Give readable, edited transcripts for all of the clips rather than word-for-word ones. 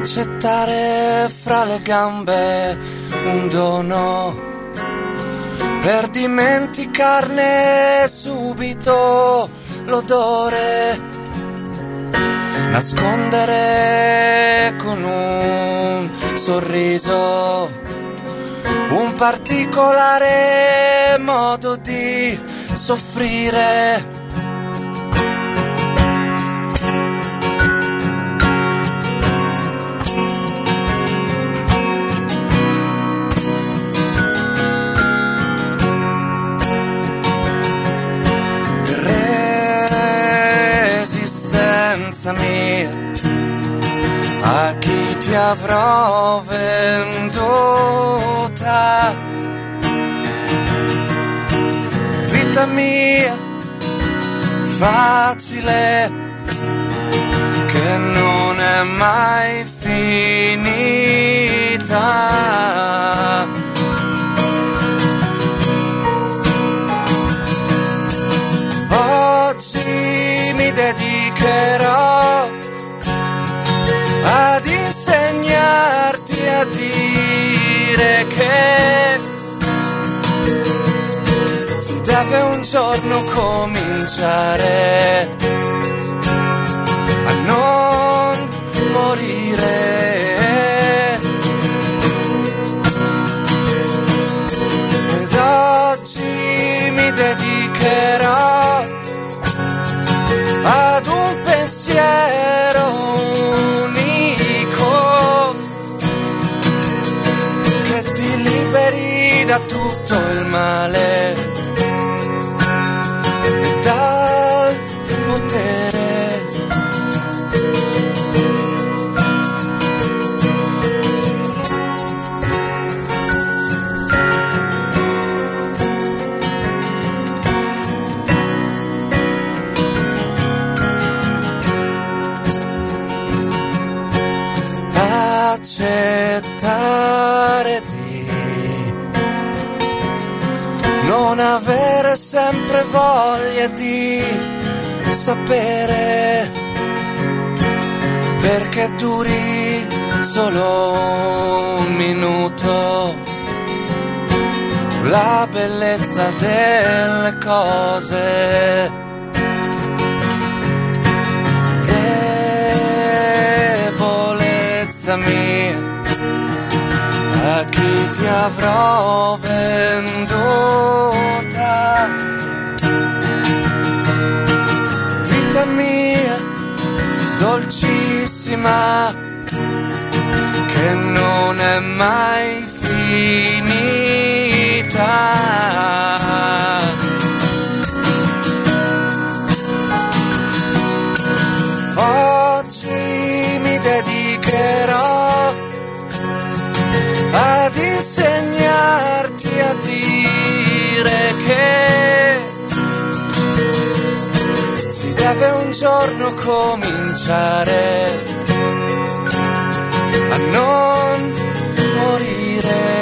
accettare fra le gambe un dono per dimenticarne subito l'odore, nascondere con un sorriso un particolare modo di soffrire. Mia, a chi ti avrò venduta, vita mia facile che non è mai finita. Oggi mi dedicherò ad insegnarti a dire che si deve un giorno cominciare a non morire. Ed oggi mi dedicherò ad un pensiero unico che ti liberi da tutto il male e dal potere. Accettare di non avere sempre voglia di sapere, perché duri solo un minuto la bellezza delle cose. Debolezza mia, a chi ti avrò venduta, vita mia dolcissima che non è mai finita. Oggi mi dedicherò ad insegnarti a dire che si deve un giorno cominciare a non morire.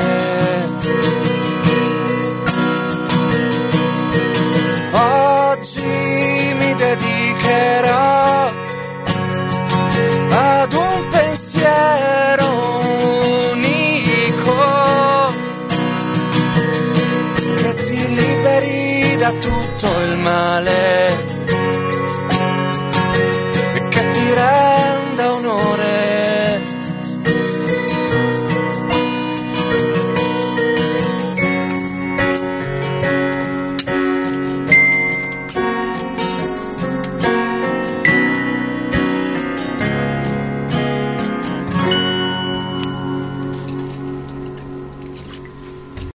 Oggi mi dedicherò ad un pensiero unico che ti liberi da tutto il male